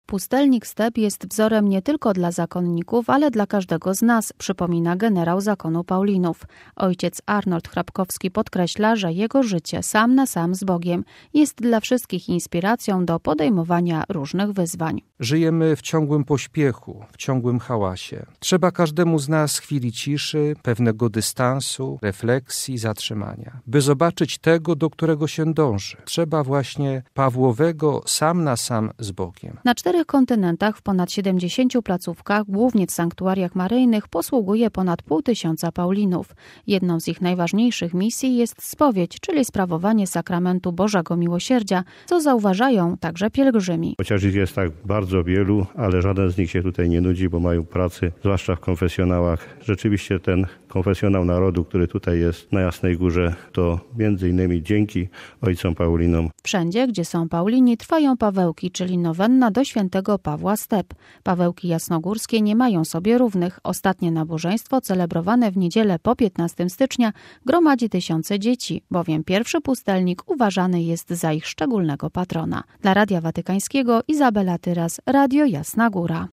Pustelnik Step jest wzorem nie tylko dla zakonników, ale dla każdego z nas, przypomina generał zakonu Paulinów. Ojciec Arnold Hrabkowski podkreśla, że jego życie sam na sam z Bogiem jest dla wszystkich inspiracją do podejmowania różnych wyzwań. Żyjemy w ciągłym pośpiechu, w ciągłym hałasie. Trzeba każdemu z nas chwili ciszy, pewnego dystansu, refleksji, zatrzymania, by zobaczyć tego, do którego się dąży. Trzeba właśnie Pawłowego sam na sam z Bogiem. Na 4 kontynentach w ponad 70 placówkach, głównie w sanktuariach maryjnych, posługuje ponad 500 Paulinów. Jedną z ich najważniejszych misji jest spowiedź, czyli sprawowanie sakramentu Bożego Miłosierdzia, co zauważają także pielgrzymi. Chociaż ich jest tak bardzo wielu, ale żaden z nich się tutaj nie nudzi, bo mają pracy, zwłaszcza w konfesjonałach. Rzeczywiście ten konfesjonał narodu, który tutaj jest na Jasnej Górze, to między innymi dzięki ojcom Paulinom. Wszędzie, gdzie są Paulini, trwają Pawełki, czyli nowenna do świętego Pawła Step. Pawełki jasnogórskie nie mają sobie równych. Ostatnie nabożeństwo, celebrowane w niedzielę po 15 stycznia, gromadzi tysiące dzieci, bowiem pierwszy pustelnik uważany jest za ich szczególnego patrona. Dla Radia Watykańskiego Izabela Tyras, Radio Jasna Góra.